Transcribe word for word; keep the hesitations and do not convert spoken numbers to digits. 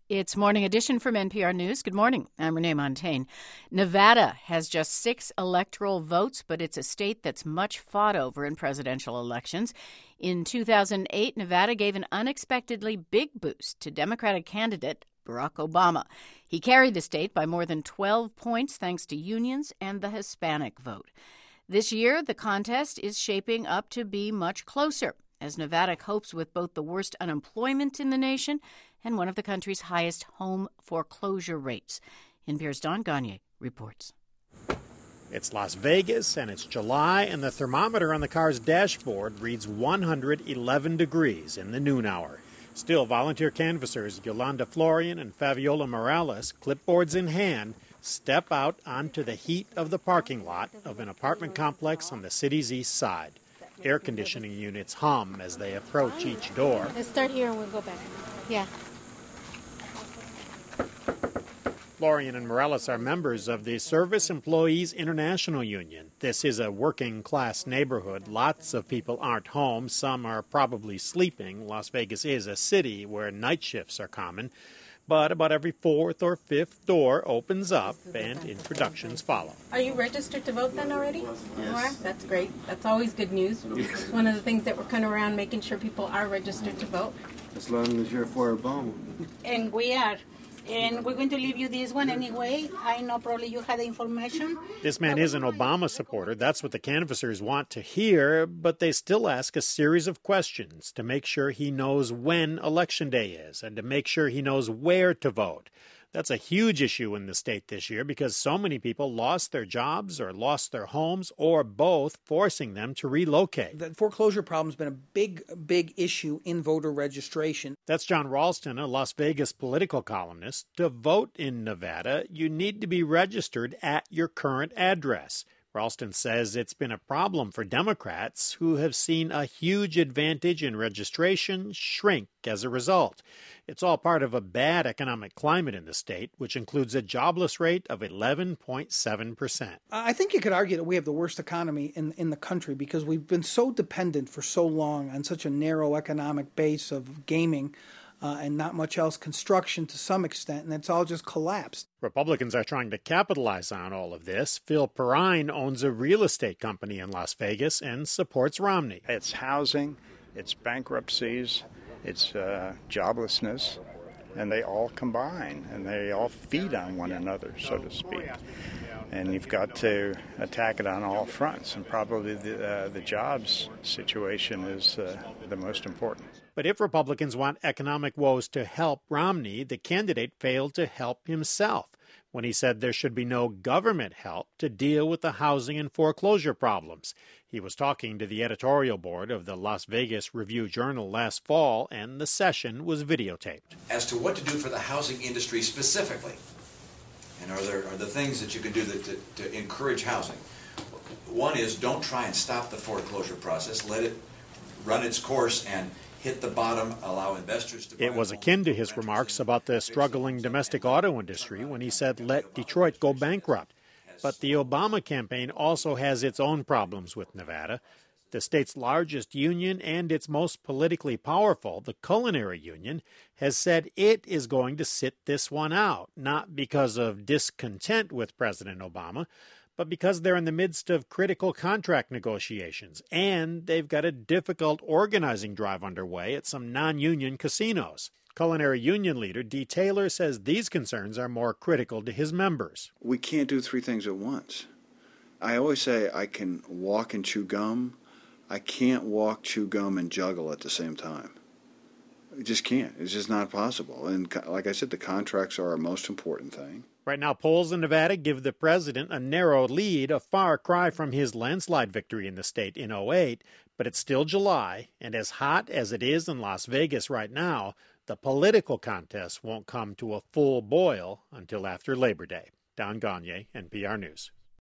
It's Morning Edition from N P R News. Good morning. I'm Renee Montaigne. Nevada has just six electoral votes, but it's a state that's much fought over in presidential elections. In two thousand eight, Nevada gave an unexpectedly big boost to Democratic candidate Barack Obama. He carried the state by more than twelve points thanks to unions and the Hispanic vote. This year, the contest is shaping up to be much closer, as Nevada copes with both the worst unemployment in the nation and one of the country's highest home foreclosure rates. N P R's Don Gagné reports. It's Las Vegas, and it's July, and the thermometer on the car's dashboard reads one hundred eleven degrees in the noon hour. Still, volunteer canvassers Yolanda Florian and Fabiola Morales, clipboards in hand, step out onto the heat of the parking lot of an apartment complex on the city's east side. Air conditioning units hum as they approach each door. Let's start here and we'll go back. Yeah. Florian and Morales are members of the Service Employees International Union. This is a working-class neighborhood. Lots of people aren't home. Some are probably sleeping. Las Vegas is a city where night shifts are common. But about every fourth or fifth door opens up and introductions follow. Are you registered to vote then already? Yes. You are? That's great. That's always good news. It's one of the things that we're kind of around, making sure people are registered to vote. As long as you're for Obama. And we are. And we're going to leave you this one anyway. I know probably you had the information. This man is an Obama supporter. That's what the canvassers want to hear, but they still ask a series of questions to make sure he knows when Election Day is and to make sure he knows where to vote. That's a huge issue in the state this year because so many people lost their jobs or lost their homes or both, forcing them to relocate. The foreclosure problem has been a big, big issue in voter registration. That's John Ralston, a Las Vegas political columnist. To vote in Nevada, you need to be registered at your current address. Ralston says it's been a problem for Democrats who have seen a huge advantage in registration shrink as a result. It's all part of a bad economic climate in the state, which includes a jobless rate of eleven point seven percent. I think you could argue that we have the worst economy in, in the country because we've been so dependent for so long on such a narrow economic base of gaming uh, and not much else, construction to some extent, and it's all just collapsed. Republicans are trying to capitalize on all of this. Phil Perrine owns a real estate company in Las Vegas and supports Romney. It's housing, it's bankruptcies, it's uh, joblessness, and they all combine, and they all feed on one another, so to speak. And you've got to attack it on all fronts, and probably the, uh, the jobs situation is uh, the most important. But if Republicans want economic woes to help Romney, the candidate failed to help himself when he said there should be no government help to deal with the housing and foreclosure problems. He was talking to the editorial board of the Las Vegas Review-Journal last fall, and the session was videotaped. As to what to do for the housing industry specifically, and are there are the things that you can do that, to, to encourage housing? One is don't try and stop the foreclosure process. Let it run its course and hit the bottom, allow investors to buy. It was akin to his remarks about the struggling domestic auto industry when he said, let Detroit go bankrupt. But the Obama campaign also has its own problems with Nevada. The state's largest union and its most politically powerful, the Culinary Union, has said it is going to sit this one out, not because of discontent with President Obama, but because they're in the midst of critical contract negotiations, and they've got a difficult organizing drive underway at some non-union casinos. Culinary Union leader Dee Taylor says these concerns are more critical to his members. We can't do three things at once. I always say I can walk and chew gum. I can't walk, chew gum, and juggle at the same time. I just can't. It's just not possible. And like I said, the contracts are our most important thing. Right now, polls in Nevada give the president a narrow lead, a far cry from his landslide victory in the state in oh eight. But it's still July, and as hot as it is in Las Vegas right now, the political contest won't come to a full boil until after Labor Day. Don Gagné, N P R News.